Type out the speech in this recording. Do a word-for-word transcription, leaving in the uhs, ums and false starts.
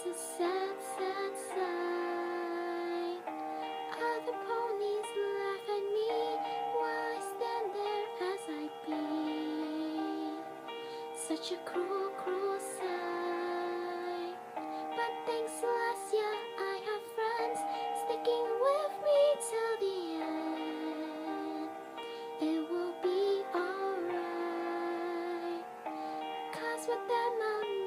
a sad, sad sight. Other ponies laugh at me while I stand there as I be. Such a cruel, cruel sight. But thanks, Celestia, I have friends sticking with me till the end. It will be alright, 'cause with them I'll